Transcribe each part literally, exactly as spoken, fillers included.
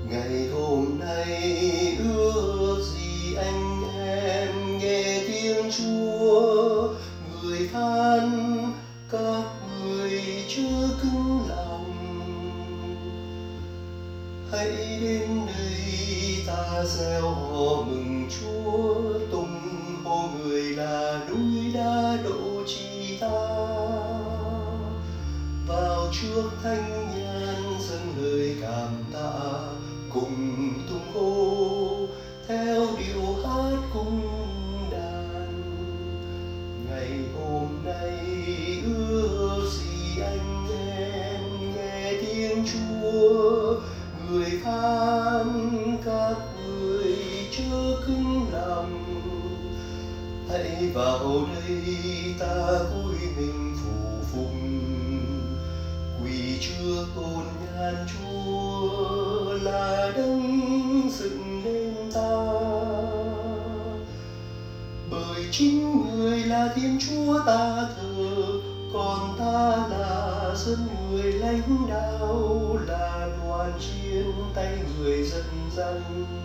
Ngày hôm nay ước gì anh em nghe tiếng Chúa, người than các người chớ cứng lòng. Hãy đến đây ta reo hò mừng Chúa, tung hô người là núi đã độ chi ta. Vào trước thánh nhan dâng lời cảm tạ, cùng tung hô theo điệu hát cung đàn. Ngày hôm nay ước gì anh em nghe tiếng Chúa, người than các người chớ cứng lòng. Hãy vào đây ta cúi mình phủ phụng, quỳ trước tôn nhan Chúa là đấng dựng nên ta. Bởi chính người là Thiên Chúa ta thờ, còn ta là dân người lãnh đạo, là đoàn chiến tay người dẫn dắt.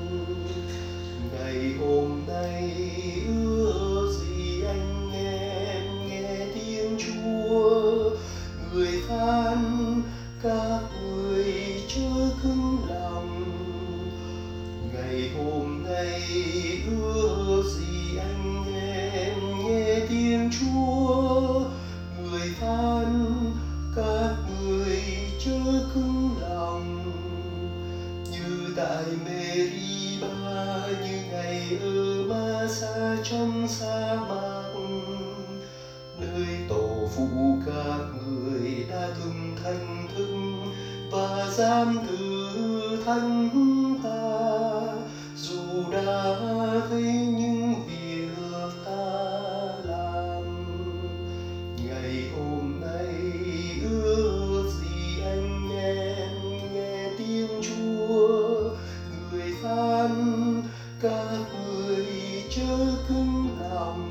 Ngày hôm nay ước gì anh em nghe tiếng Chúa, người than các người chớ cứng lòng. Ngày hôm nay ước gì anh em nghe tiếng Chúa, người than các người chớ cứng lòng. Như tại Meriba, như ngày ở Masa trong sa mạc, nơi tổ phụ các người đã từng thành thức và giam giữ thánh ta. Dù đã thấy những việc ta làm, ngày hôm nay ước gì anh em nghe tiếng Chúa, người than các người chớ cứng lòng.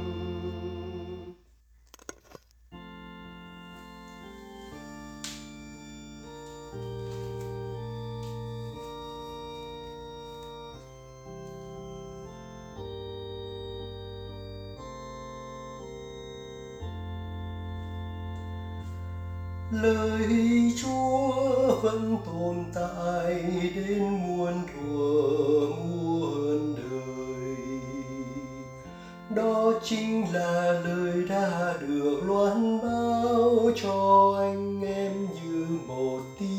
Lời Chúa vẫn tồn tại đến muôn thuở muôn đời. Đó chính là lời đã được loan báo cho anh em như một tiếng